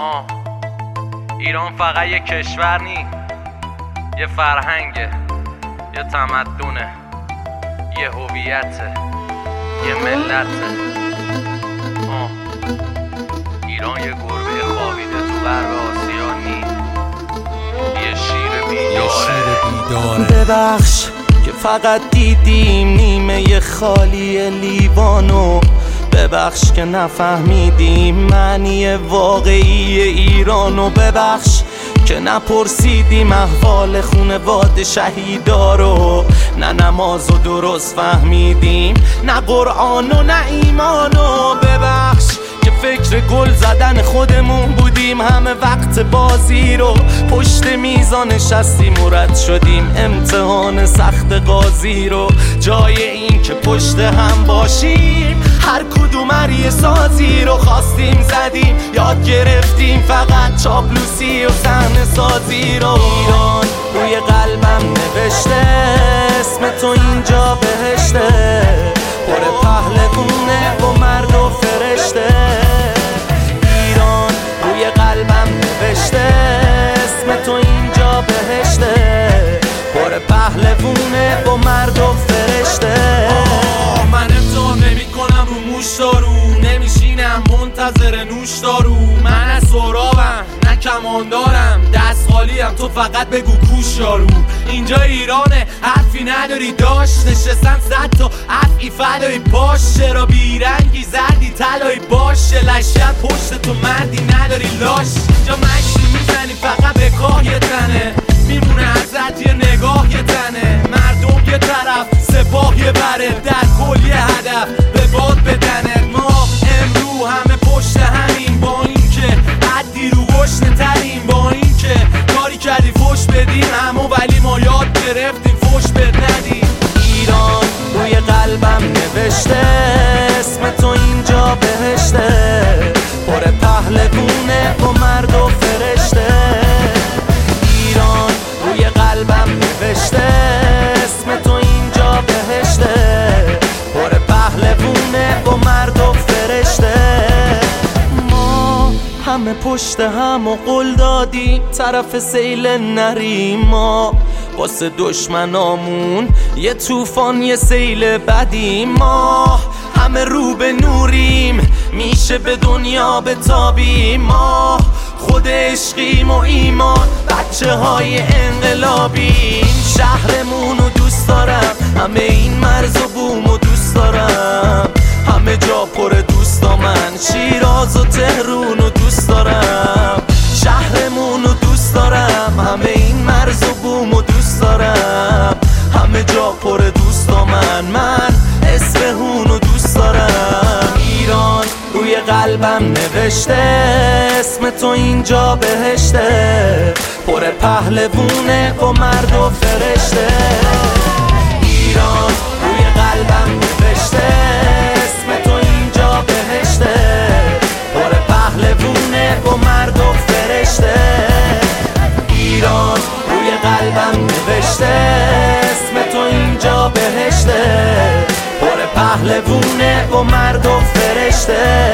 ایران فقط یه کشور نی، یه فرهنگه، یه تمدنه، یه هویته، یه ملته. ایران یه گربه خوابیده تو غرب آسیا نی، یه شیر بیداره. ببخش که فقط دیدیم نیمه خالی لیوانو، ببخش که نفهمیدیم معنی واقعی ایرانو، ببخش که نپرسیدیم احوال خونواده شهیدا رو، نه نمازو درست فهمیدیم، نه قرآن و نه ایمانو، ببخش که فکر گل زدن خودمون بودیم همه وقت بازی رو، پشت میزان نشستیم و رد شدیم امتحان سخت قاضی رو، جای این که پشت هم باشیم هر کدوم یه سازی رو خواستیم زدیم، یاد گرفتیم فقط چاپلوسی و صحنه سازی رو. ایران روی قلبم نوشته اسم تو اینجا بهشته، پر پهلوونه و مرد و فرشته. ایران روی قلبم نوشته اسم تو اینجا بهشته، پر پهلوونه و مرد و فرشته. من امتحان نمی کنم رو موش دارو، نمیشینم منتظر نوش دارو، من از سرابم نه کمان دارم، دست خالیم تو فقط بگو کوش یارو. اینجا ایرانه حرفی نداری داشت، نشستن 100 تا افعی فدایی باش، چرا بیرنگی زردی طلایی باشه، لشکر پشت تو مردی نداری لاش. اینجا مشتی میزنی فقط به کاه یه تنه، میمونه ازت یه نگاه یه تنه، مردم یه طرف سپاه یه بره، در کل یه هدف به باد بدنه. ما امرو همه پشت همین، با اینکه حدی رو گشنه تریم، با اینکه کاری کردی فوش بدیم همو، ولی ما یاد گرفتیم فوش بد ندیم. ایران روی قلبم نوشته اسم تو اینجا بهشته، پر پهلوونه و مرد و فرشته. ایران روی قلبم نوشته اسم تو اینجا بهشته، پر پهلوونه و مرد و فرشته. ما همه پشت هم و قول دادیم طرف سیل نریم، ما واسه دشمنامون یه طوفان یه سیل بدیم، ما همه رو به نوریم میشه به دنیا بتابیم، ما خود عشقیم و ایمان بچه های انقلابیم. شهرمون رو دوست دارم، همه این مرز و بوم رو دوست دارم، همه جا پر دوستا، من شیراز و تهرون رو دوست دارم. شهرمون رو دوست دارم، همه این مرز و بوم رو دوست دارم، همه جا پر دوستا، من اصفهون رو دوست دارم. ایران روی قلبم نوشته اسم تو اینجا بهشته، پر پهلوونه و مرد و فرشته. ایران روی قلبم نوشته اسم تو اینجا بهشته، پر پهلوونه و مرد و فرشته. ایران روی قلبم نوشته اسم تو اینجا بهشته، پر پهلوونه و مرد و فرشته.